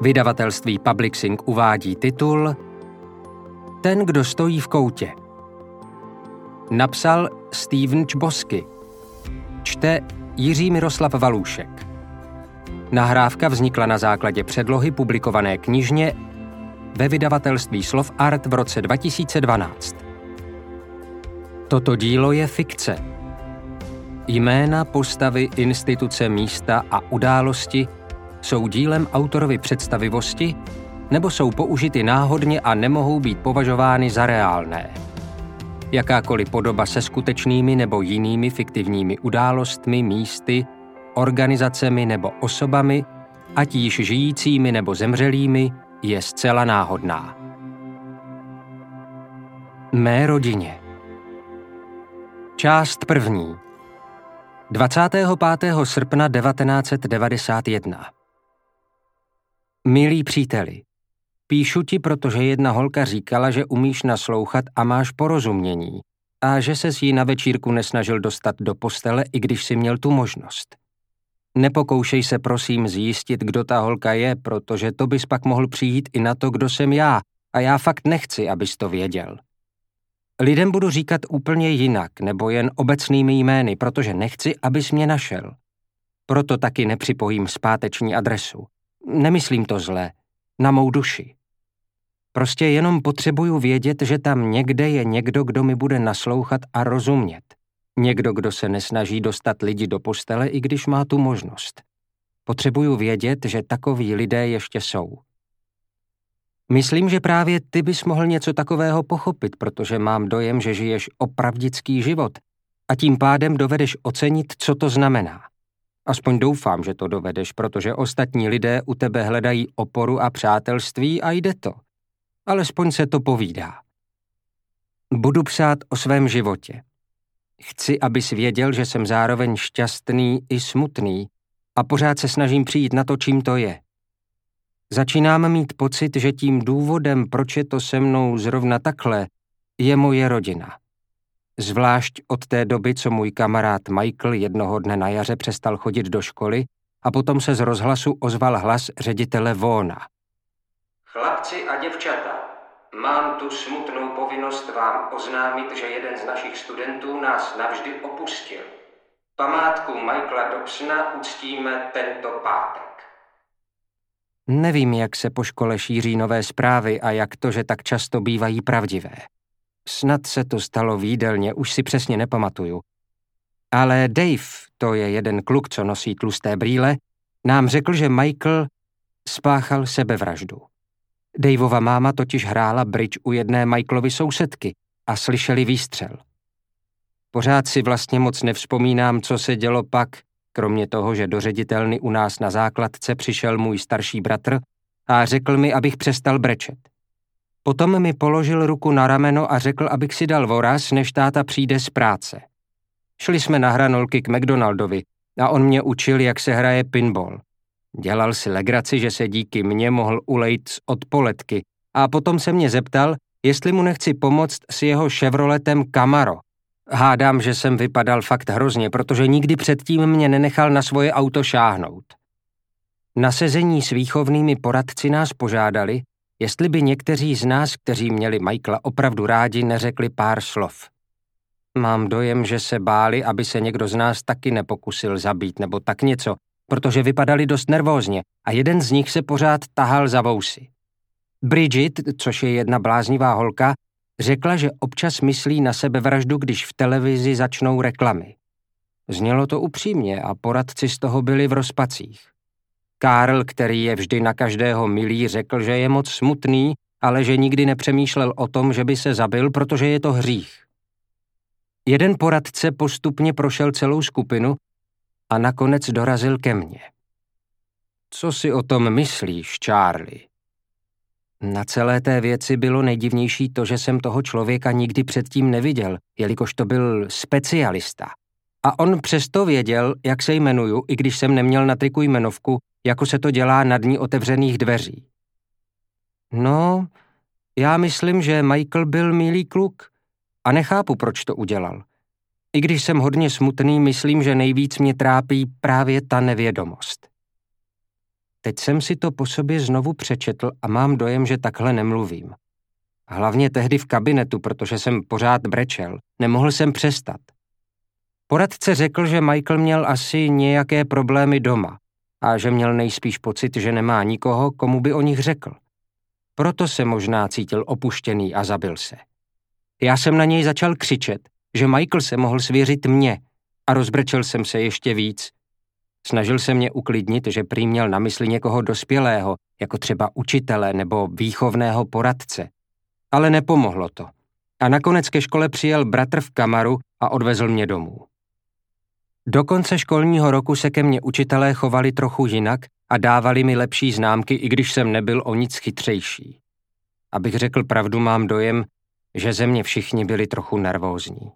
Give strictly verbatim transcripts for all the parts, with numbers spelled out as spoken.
Vydavatelství Publishing uvádí titul Ten, kdo stojí v koutě. Napsal Steven Čbosky. Čte Jiří Miroslav Valůšek. Nahrávka vznikla na základě předlohy publikované knižně ve vydavatelství Slov Art v roce dva tisíce dvanáct. Toto dílo je fikce. Jména, postavy, instituce, místa a události jsou dílem autorovy představivosti nebo jsou použity náhodně a nemohou být považovány za reálné. Jakákoliv podoba se skutečnými nebo jinými fiktivními událostmi, místy, organizacemi nebo osobami, ať již žijícími nebo zemřelými, je zcela náhodná. Mé rodině. Část první. dvacátého pátého srpna devatenáct set devadesát jedna. Milí příteli, píšu ti, protože jedna holka říkala, že umíš naslouchat a máš porozumění a že ses jí na večírku nesnažil dostat do postele, i když si měl tu možnost. Nepokoušej se prosím zjistit, kdo ta holka je, protože to bys pak mohl přijít i na to, kdo jsem já, a já fakt nechci, abys to věděl. Lidem budu říkat úplně jinak nebo jen obecnými jmény, protože nechci, abys mě našel. Proto taky nepřipojím zpáteční adresu. Nemyslím to zle, na mou duši. Prostě jenom potřebuju vědět, že tam někde je někdo, kdo mi bude naslouchat a rozumět. Někdo, kdo se nesnaží dostat lidi do postele, i když má tu možnost. Potřebuju vědět, že takoví lidé ještě jsou. Myslím, že právě ty bys mohl něco takového pochopit, protože mám dojem, že žiješ opravdický život a tím pádem dovedeš ocenit, co to znamená. Aspoň doufám, že to dovedeš, protože ostatní lidé u tebe hledají oporu a přátelství a jde to. Alespoň se to povídá. Budu psát o svém životě. Chci, abys věděl, že jsem zároveň šťastný i smutný a pořád se snažím přijít na to, čím to je. Začínám mít pocit, že tím důvodem, proč je to se mnou zrovna takhle, je moje rodina. Zvlášť od té doby, co můj kamarád Michael jednoho dne na jaře přestal chodit do školy a potom se z rozhlasu ozval hlas ředitele Vona. Chlapci a děvčata, mám tu smutnou povinnost vám oznámit, že jeden z našich studentů nás navždy opustil. Památku Michaela Dobsona uctíme tento pátek. Nevím, jak se po škole šíří nové zprávy a jak to, že tak často bývají pravdivé. Snad se to stalo v jídelně, už si přesně nepamatuju. Ale Dave, to je jeden kluk, co nosí tlusté brýle, nám řekl, že Michael spáchal sebevraždu. Daveova máma totiž hrála bridge u jedné Michaelovy sousedky a slyšeli výstřel. Pořád si vlastně moc nevzpomínám, co se dělo pak, kromě toho, že do ředitelny u nás na základce přišel můj starší bratr a řekl mi, abych přestal brečet. Potom mi položil ruku na rameno a řekl, abych si dal voraz, než táta přijde z práce. Šli jsme na hranolky k McDonaldovi a on mě učil, jak se hraje pinball. Dělal si legraci, že se díky mně mohl ulejt z odpoledky a potom se mě zeptal, jestli mu nechci pomoct s jeho Chevroletem Camaro. Hádám, že jsem vypadal fakt hrozně, protože nikdy předtím mě nenechal na svoje auto šáhnout. Na sezení s výchovnými poradci nás požádali, jestli by někteří z nás, kteří měli Michaela opravdu rádi, neřekli pár slov. Mám dojem, že se báli, aby se někdo z nás taky nepokusil zabít nebo tak něco, protože vypadali dost nervózně a jeden z nich se pořád tahal za vousy. Bridget, což je jedna bláznivá holka, řekla, že občas myslí na sebevraždu, když v televizi začnou reklamy. Znělo to upřímně a poradci z toho byli v rozpacích. Karl, který je vždy na každého milý, řekl, že je moc smutný, ale že nikdy nepřemýšlel o tom, že by se zabil, protože je to hřích. Jeden poradce postupně prošel celou skupinu a nakonec dorazil ke mně. Co si o tom myslíš, Charlie? Na celé té věci bylo nejdivnější to, že jsem toho člověka nikdy předtím neviděl, jelikož to byl specialista. A on přesto věděl, jak se jmenuju, i když jsem neměl na triku jmenovku, jako se to dělá na dní otevřených dveří. No, já myslím, že Michael byl milý kluk a nechápu, proč to udělal. I když jsem hodně smutný, myslím, že nejvíc mě trápí právě ta nevědomost. Teď jsem si to po sobě znovu přečetl a mám dojem, že takhle nemluvím. Hlavně tehdy v kabinetu, protože jsem pořád brečel. Nemohl jsem přestat. Poradce řekl, že Michael měl asi nějaké problémy doma a že měl nejspíš pocit, že nemá nikoho, komu by o nich řekl. Proto se možná cítil opuštěný a zabil se. Já jsem na něj začal křičet, že Michael se mohl svěřit mně a rozbrečel jsem se ještě víc. Snažil se mě uklidnit, že prý měl na mysli někoho dospělého, jako třeba učitele nebo výchovného poradce. Ale nepomohlo to. A nakonec ke škole přijel bratr v Kamaru a odvezl mě domů. Do konce školního roku se ke mně učitelé chovali trochu jinak a dávali mi lepší známky, i když jsem nebyl o nic chytřejší. Abych řekl pravdu, mám dojem, že ze mě všichni byli trochu nervózní.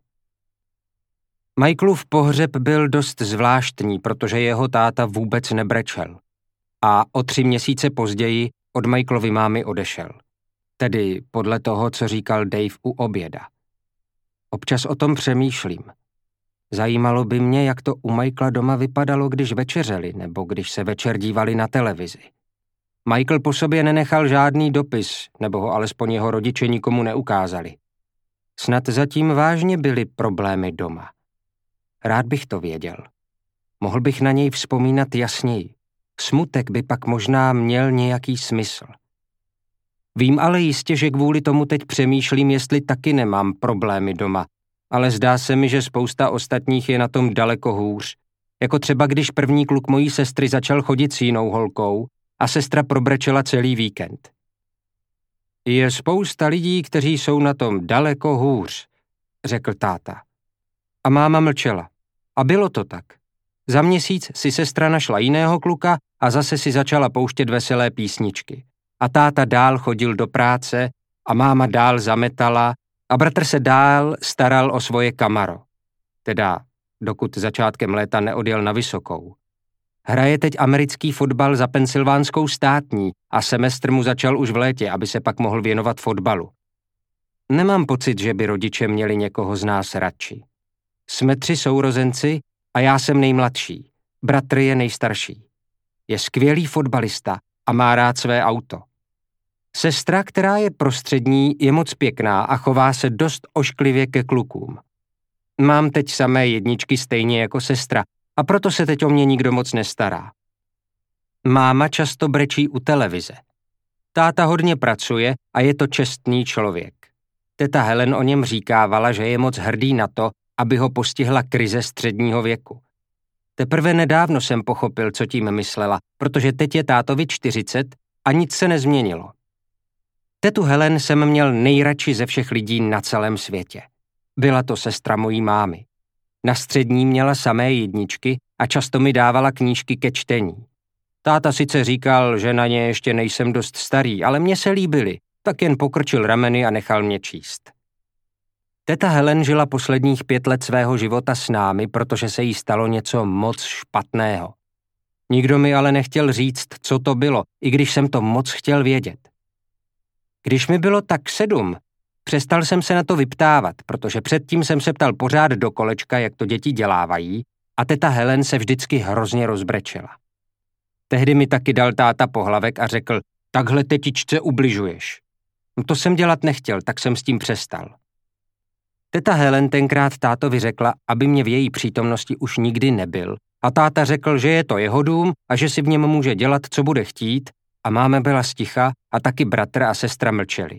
Michaelův pohřeb byl dost zvláštní, protože jeho táta vůbec nebrečel. A o tři měsíce později od Michaelovy mámy odešel. Tedy podle toho, co říkal Dave u oběda. Občas o tom přemýšlím. Zajímalo by mě, jak to u Michaela doma vypadalo, když večeřeli, nebo když se večer dívali na televizi. Michael po sobě nenechal žádný dopis, nebo ho alespoň jeho rodiče nikomu neukázali. Snad zatím vážně byly problémy doma. Rád bych to věděl. Mohl bych na něj vzpomínat jasněji. Smutek by pak možná měl nějaký smysl. Vím ale jistě, že kvůli tomu teď přemýšlím, jestli taky nemám problémy doma, ale zdá se mi, že spousta ostatních je na tom daleko hůř. Jako třeba když první kluk mojí sestry začal chodit s jinou holkou a sestra probrečela celý víkend. Je spousta lidí, kteří jsou na tom daleko hůř, řekl táta. A máma mlčela. A bylo to tak. Za měsíc si sestra našla jiného kluka a zase si začala pouštět veselé písničky. A táta dál chodil do práce a máma dál zametala a bratr se dál staral o svoje Camaro. Teda, dokud začátkem léta neodjel na vysokou. Hraje teď americký fotbal za Pensylvánskou státní a semestr mu začal už v létě, aby se pak mohl věnovat fotbalu. Nemám pocit, že by rodiče měli někoho z nás radši. Jsme tři sourozenci a já jsem nejmladší. Bratr je nejstarší. Je skvělý fotbalista a má rád své auto. Sestra, která je prostřední, je moc pěkná a chová se dost ošklivě ke klukům. Mám teď samé jedničky stejně jako sestra a proto se teď o mě nikdo moc nestará. Máma často brečí u televize. Táta hodně pracuje a je to čestný člověk. Teta Helen o něm říkávala, že je moc hrdý na to, aby ho postihla krize středního věku. Teprve nedávno jsem pochopil, co tím myslela, protože teď je tátovi čtyřicet a nic se nezměnilo. Tetu Helen jsem měl nejradši ze všech lidí na celém světě. Byla to sestra mojí mámy. Na střední měla samé jedničky a často mi dávala knížky ke čtení. Táta sice říkal, že na ně ještě nejsem dost starý, ale mně se líbily, tak jen pokrčil rameny a nechal mě číst. Teta Helen žila posledních pět let svého života s námi, protože se jí stalo něco moc špatného. Nikdo mi ale nechtěl říct, co to bylo, i když jsem to moc chtěl vědět. Když mi bylo tak sedm, přestal jsem se na to vyptávat, protože předtím jsem se ptal pořád do kolečka, jak to děti dělávají, a teta Helen se vždycky hrozně rozbrečela. Tehdy mi taky dal táta pohlavek a řekl, takhle tetičce ubližuješ. No to jsem dělat nechtěl, tak jsem s tím přestal. Teta Helen tenkrát tátovi řekla, aby mě v její přítomnosti už nikdy nebyl, a táta řekl, že je to jeho dům a že si v něm může dělat, co bude chtít, a máma byla sticha a taky bratr a sestra mlčeli.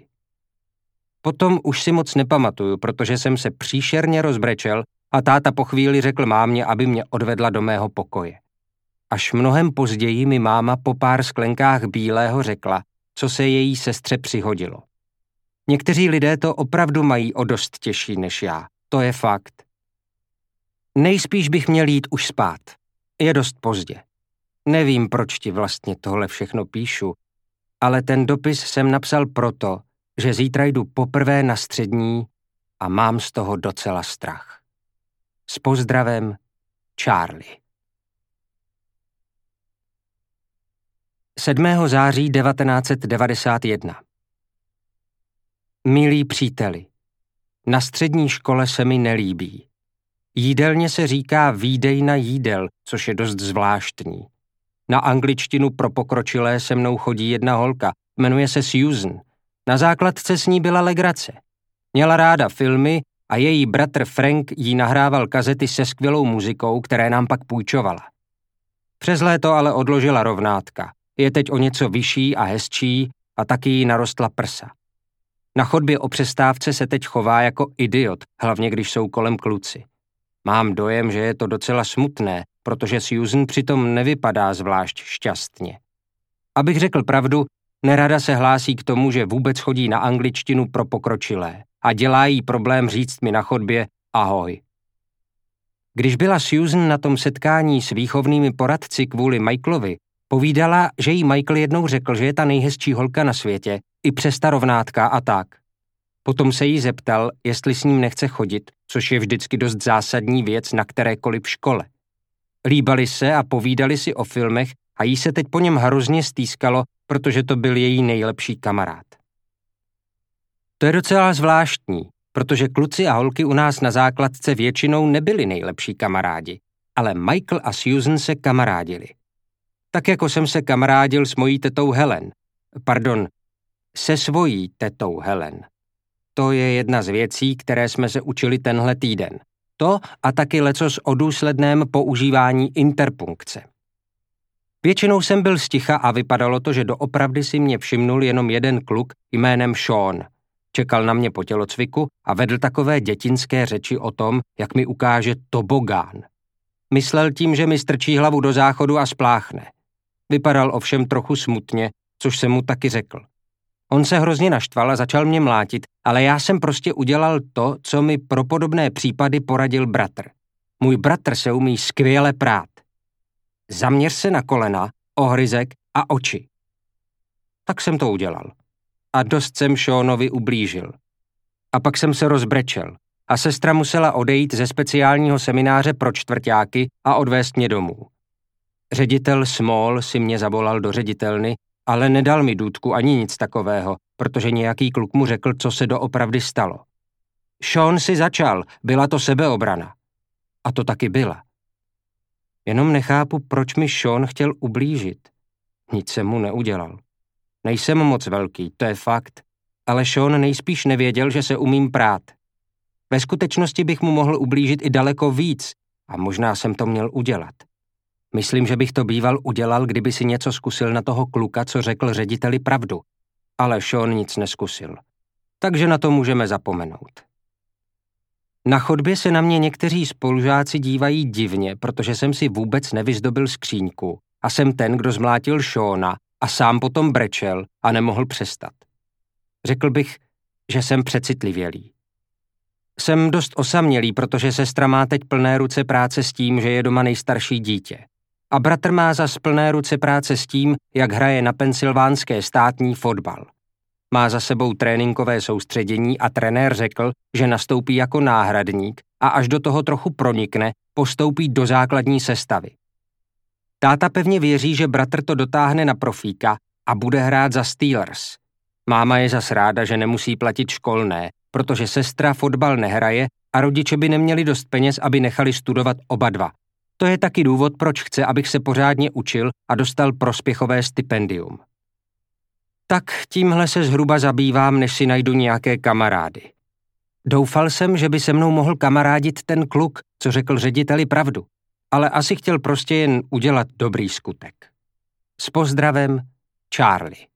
Potom už si moc nepamatuju, protože jsem se příšerně rozbrečel a táta po chvíli řekl mámě, aby mě odvedla do mého pokoje. Až mnohem později mi máma po pár sklenkách bílého řekla, co se její sestře přihodilo. Někteří lidé to opravdu mají o dost těžší než já, to je fakt. Nejspíš bych měl jít už spát. Je dost pozdě. Nevím, proč ti vlastně tohle všechno píšu, ale ten dopis jsem napsal proto, že zítra jdu poprvé na střední a mám z toho docela strach. S pozdravem, Charlie. sedmého září devatenáct set devadesát jedna. Milí příteli, na střední škole se mi nelíbí. Jídelně se říká výdejna jídel, což je dost zvláštní. Na angličtinu pro pokročilé se mnou chodí jedna holka, jmenuje se Susan. Na základce s ní byla legrace. Měla ráda filmy a její bratr Frank jí nahrával kazety se skvělou muzikou, které nám pak půjčovala. Přes léto ale odložila rovnátka. Je teď o něco vyšší a hezčí a taky jí narostla prsa. Na chodbě o přestávce se teď chová jako idiot, hlavně když jsou kolem kluci. Mám dojem, že je to docela smutné, protože Susan přitom nevypadá zvlášť šťastně. Abych řekl pravdu, nerada se hlásí k tomu, že vůbec chodí na angličtinu pro pokročilé a dělá jí problém říct mi na chodbě ahoj. Když byla Susan na tom setkání s výchovnými poradci kvůli Michaelovi, povídala, že jí Michael jednou řekl, že je ta nejhezčí holka na světě, i přes ta rovnátka a tak. Potom se jí zeptal, jestli s ním nechce chodit, což je vždycky dost zásadní věc na kterékoliv škole. Líbali se a povídali si o filmech a jí se teď po něm hrozně stýskalo, protože to byl její nejlepší kamarád. To je docela zvláštní, protože kluci a holky u nás na základce většinou nebyli nejlepší kamarádi, ale Michael a Susan se kamarádili. Tak jako jsem se kamarádil s mojí tetou Helen. Pardon, se svojí tetou Helen. To je jedna z věcí, které jsme se učili tenhle týden. To a taky lecos o důsledném používání interpunkce. Většinou jsem byl sticha a vypadalo to, že doopravdy si mě všimnul jenom jeden kluk jménem Sean. Čekal na mě po tělocviku a vedl takové dětinské řeči o tom, jak mi ukáže tobogán. Myslel tím, že mi strčí hlavu do záchodu a spláchne. Vypadal ovšem trochu smutně, což jsem mu taky řekl. On se hrozně naštval a začal mě mlátit, ale já jsem prostě udělal to, co mi pro podobné případy poradil bratr. Můj bratr se umí skvěle prát. Zaměř se na kolena, ohryzek a oči. Tak jsem to udělal. A dost jsem Seanovi ublížil. A pak jsem se rozbrečel a sestra musela odejít ze speciálního semináře pro čtvrťáky a odvést mě domů. Ředitel Small si mě zavolal do ředitelny, ale nedal mi důtku ani nic takového, protože nějaký kluk mu řekl, co se doopravdy stalo. Sean si začal, byla to sebeobrana. A to taky byla. Jenom nechápu, proč mi Sean chtěl ublížit. Nic jsem mu neudělal. Nejsem moc velký, to je fakt, ale Sean nejspíš nevěděl, že se umím prát. Ve skutečnosti bych mu mohl ublížit i daleko víc a možná jsem to měl udělat. Myslím, že bych to býval udělal, kdyby si něco zkusil na toho kluka, co řekl řediteli pravdu. Ale Sean nic neskusil. Takže na to můžeme zapomenout. Na chodbě se na mě někteří spolužáci dívají divně, protože jsem si vůbec nevyzdobil skříňku a jsem ten, kdo zmlátil Seana a sám potom brečel a nemohl přestat. Řekl bych, že jsem přecitlivělý. Jsem dost osamělý, protože sestra má teď plné ruce práce s tím, že je doma nejstarší dítě. A bratr má zas plné ruce práce s tím, jak hraje na pensylvánské státní fotbal. Má za sebou tréninkové soustředění a trenér řekl, že nastoupí jako náhradník a až do toho trochu pronikne, postoupí do základní sestavy. Táta pevně věří, že bratr to dotáhne na profíka a bude hrát za Steelers. Máma je zas ráda, že nemusí platit školné, protože sestra fotbal nehraje a rodiče by neměli dost peněz, aby nechali studovat oba dva. To je taky důvod, proč chce, abych se pořádně učil a dostal prospěchové stipendium. Tak tímhle se zhruba zabývám, než si najdu nějaké kamarády. Doufal jsem, že by se mnou mohl kamarádit ten kluk, co řekl řediteli pravdu, ale asi chtěl prostě jen udělat dobrý skutek. S pozdravem, Charlie.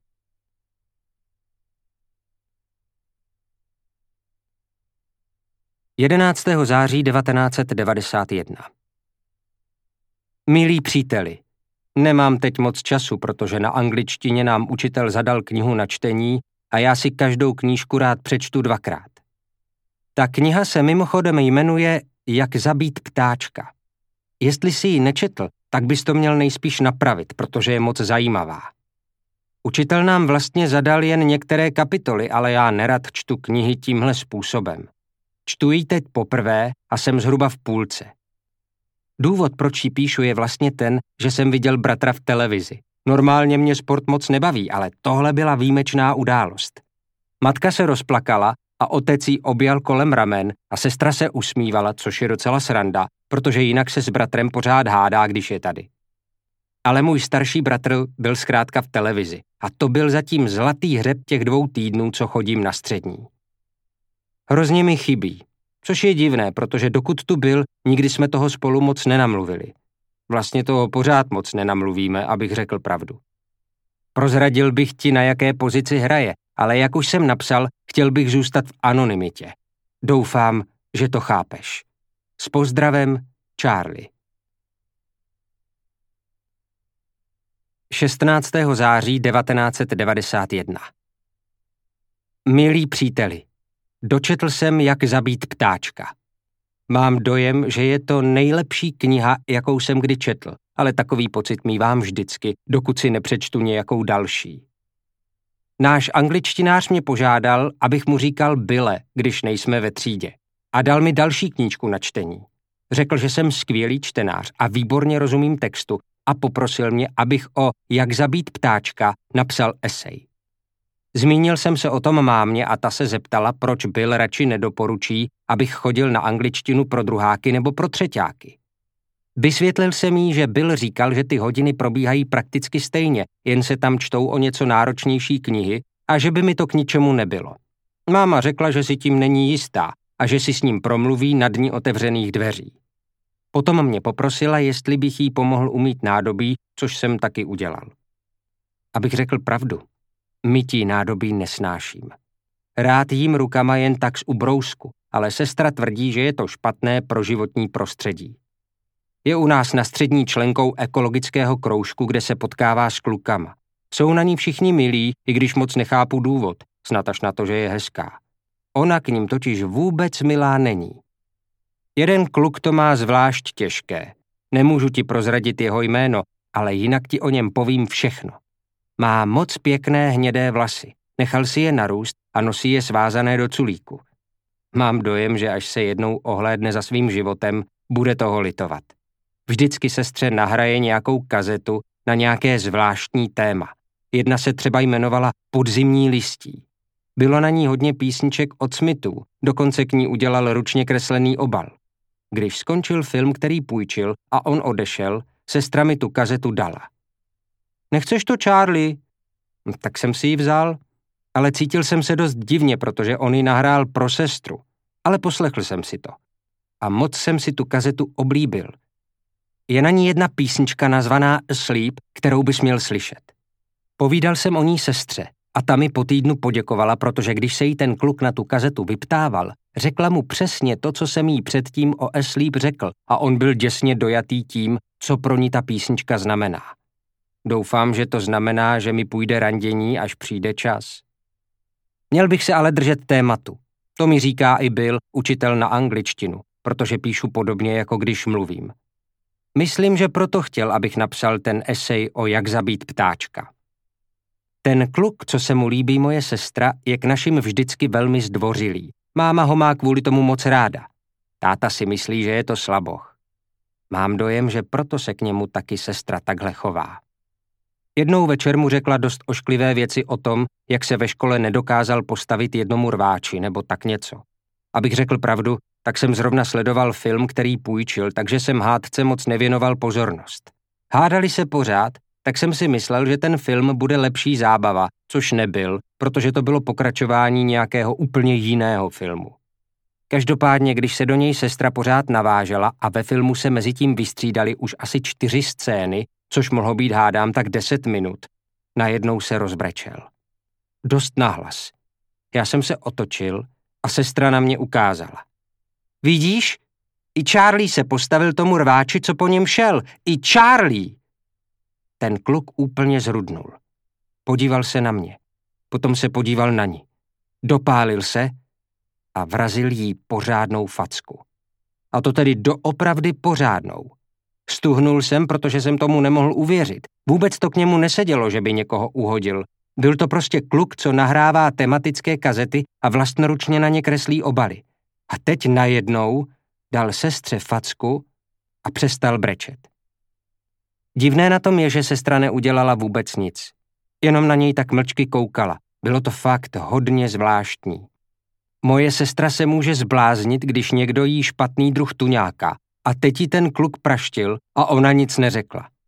jedenáctého září devatenáct set devadesát jedna. Milí příteli, nemám teď moc času, protože na angličtině nám učitel zadal knihu na čtení a já si každou knížku rád přečtu dvakrát. Ta kniha se mimochodem jmenuje Jak zabít ptáčka. Jestli si ji nečetl, tak bys to měl nejspíš napravit, protože je moc zajímavá. Učitel nám vlastně zadal jen některé kapitoly, ale já nerad čtu knihy tímhle způsobem. Čtu ji teď poprvé a jsem zhruba v půlce. Důvod, proč ji píšu, je vlastně ten, že jsem viděl bratra v televizi. Normálně mě sport moc nebaví, ale tohle byla výjimečná událost. Matka se rozplakala a otec jí objal kolem ramen a sestra se usmívala, což je docela sranda, protože jinak se s bratrem pořád hádá, když je tady. Ale můj starší bratr byl zkrátka v televizi a to byl zatím zlatý hřeb těch dvou týdnů, co chodím na střední. Hrozně mi chybí, což je divné, protože dokud tu byl, nikdy jsme toho spolu moc nenamluvili. Vlastně toho pořád moc nenamluvíme, abych řekl pravdu. Prozradil bych ti, na jaké pozici hraje, ale jak už jsem napsal, chtěl bych zůstat v anonymitě. Doufám, že to chápeš. S pozdravem, Charlie. šestnáctého září devatenáct set devadesát jedna. Milí příteli, dočetl jsem, jak zabít ptáčka. Mám dojem, že je to nejlepší kniha, jakou jsem kdy četl, ale takový pocit mívám vždycky, dokud si nepřečtu nějakou další. Náš angličtinář mě požádal, abych mu říkal Bille, když nejsme ve třídě, a dal mi další knížku na čtení. Řekl, že jsem skvělý čtenář a výborně rozumím textu a poprosil mě, abych o Jak zabít ptáčka napsal esej. Zmínil jsem se o tom mámě a ta se zeptala, proč Bill radši nedoporučí, abych chodil na angličtinu pro druháky nebo pro třeťáky. Vysvětlil jsem jí, že Bill říkal, že ty hodiny probíhají prakticky stejně, jen se tam čtou o něco náročnější knihy a že by mi to k ničemu nebylo. Máma řekla, že si tím není jistá a že si s ním promluví na dni otevřených dveří. Potom mě poprosila, jestli bych jí pomohl umýt nádobí, což jsem taky udělal. Abych řekl pravdu, mytí nádobí nesnáším. Rád jím rukama jen tak z ubrousku, ale sestra tvrdí, že je to špatné pro životní prostředí. Je u nás na střední členkou ekologického kroužku, kde se potkává s klukama. Jsou na ní všichni milí, i když moc nechápu důvod, snad až na to, že je hezká. Ona k ním totiž vůbec milá není. Jeden kluk to má zvlášť těžké. Nemůžu ti prozradit jeho jméno, ale jinak ti o něm povím všechno. Má moc pěkné hnědé vlasy. Nechal si je narůst a nosí je svázané do culíku. Mám dojem, že až se jednou ohlédne za svým životem, bude toho litovat. Vždycky sestře nahraje nějakou kazetu na nějaké zvláštní téma. Jedna se třeba jmenovala Podzimní listí. Bylo na ní hodně písniček od Smithů, dokonce k ní udělal ručně kreslený obal. Když skončil film, který půjčil a on odešel, sestra mi tu kazetu dala. Nechceš to, Charlie? Tak jsem si ji vzal, ale cítil jsem se dost divně, protože on ji nahrál pro sestru, ale poslechl jsem si to. A moc jsem si tu kazetu oblíbil. Je na ní jedna písnička nazvaná Asleep, kterou bys měl slyšet. Povídal jsem o ní sestře a ta mi po týdnu poděkovala, protože když se jí ten kluk na tu kazetu vyptával, řekla mu přesně to, co jsem jí předtím o Asleep řekl a on byl děsně dojatý tím, co pro ní ta písnička znamená. Doufám, že to znamená, že mi půjde randění, až přijde čas. Měl bych se ale držet tématu. To mi říká i Bill, učitel na angličtinu, protože píšu podobně, jako když mluvím. Myslím, že proto chtěl, abych napsal ten esej o Jak zabít ptáčka. Ten kluk, co se mu líbí moje sestra, je k našim vždycky velmi zdvořilý. Máma ho má kvůli tomu moc ráda. Táta si myslí, že je to slaboch. Mám dojem, že proto se k němu taky sestra takhle chová. Jednou večer mu řekla dost ošklivé věci o tom, jak se ve škole nedokázal postavit jednomu rváči nebo tak něco. Abych řekl pravdu, tak jsem zrovna sledoval film, který půjčil, takže jsem hádce moc nevěnoval pozornost. Hádali se pořád, tak jsem si myslel, že ten film bude lepší zábava, což nebyl, protože to bylo pokračování nějakého úplně jiného filmu. Každopádně, když se do něj sestra pořád navážela a ve filmu se mezitím vystřídali už asi čtyři scény, což mohlo být hádám tak deset minut, najednou se rozbrečel. Dost nahlas. Já jsem se otočil a sestra na mě ukázala. Vidíš? I Charlie se postavil tomu rváči, co po něm šel. I Charlie! Ten kluk úplně zrudnul. Podíval se na mě. Potom se podíval na ní. Dopálil se a vrazil jí pořádnou facku. A to tedy doopravdy pořádnou. Stuhnul jsem, protože jsem tomu nemohl uvěřit. Vůbec to k němu nesedělo, že by někoho uhodil. Byl to prostě kluk, co nahrává tematické kazety a vlastnoručně na ně kreslí obaly. A teď najednou dal sestře facku a přestal brečet. Divné na tom je, že sestra neudělala vůbec nic. Jenom na něj tak mlčky koukala. Bylo to fakt hodně zvláštní. Moje sestra se může zbláznit, když někdo jí špatný druh tuňáka a teď jí ten kluk praštil a ona nic neřekla.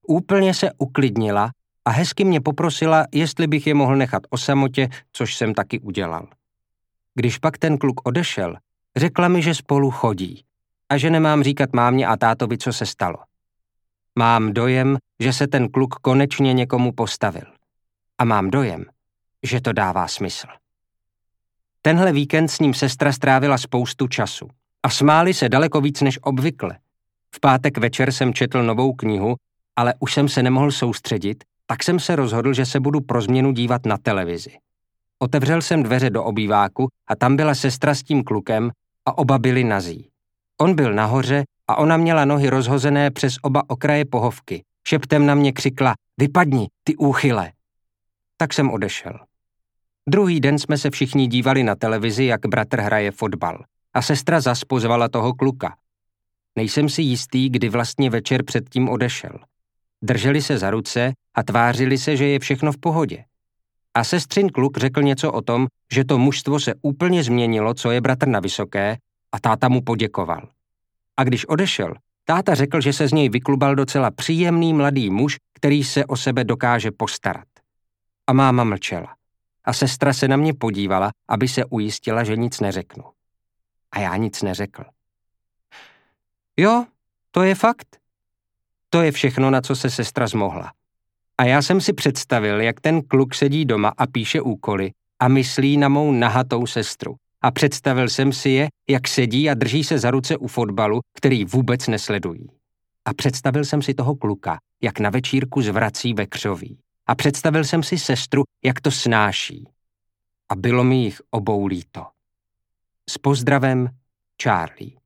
Úplně se uklidnila a hezky mě poprosila, jestli bych je mohl nechat o samotě, což jsem taky udělal. Když pak ten kluk odešel, řekla mi, že spolu chodí a že nemám říkat mámě a tátovi, co se stalo. Mám dojem, že se ten kluk konečně někomu postavil. A mám dojem, že to dává smysl. Tenhle víkend s ním sestra strávila spoustu času a smáli se daleko víc než obvykle. V pátek večer jsem četl novou knihu, ale už jsem se nemohl soustředit, tak jsem se rozhodl, že se budu pro změnu dívat na televizi. Otevřel jsem dveře do obýváku a tam byla sestra s tím klukem a oba byli nazí. On byl nahoře a ona měla nohy rozhozené přes oba okraje pohovky. Šeptem na mě křikla: "Vypadni, ty úchyle!" Tak jsem odešel. Druhý den jsme se všichni dívali na televizi, jak bratr hraje fotbal. A sestra zas pozvala toho kluka. Nejsem si jistý, kdy vlastně večer předtím odešel. Drželi se za ruce a tvářili se, že je všechno v pohodě. A sestřin kluk řekl něco o tom, že to mužstvo se úplně změnilo, co je bratr na vysoké, a táta mu poděkoval. A když odešel, táta řekl, že se z něj vyklubal docela příjemný mladý muž, který se o sebe dokáže postarat. A máma mlčela. A sestra se na mě podívala, aby se ujistila, že nic neřeknu. A já nic neřekl. Jo, to je fakt. To je všechno, na co se sestra zmohla. A já jsem si představil, jak ten kluk sedí doma a píše úkoly a myslí na mou nahatou sestru. A představil jsem si je, jak sedí a drží se za ruce u fotbalu, který vůbec nesledují. A představil jsem si toho kluka, jak na večírku zvrací ve křoví. A představil jsem si sestru, jak to snáší. A bylo mi jich obou líto. S pozdravem, Charlie.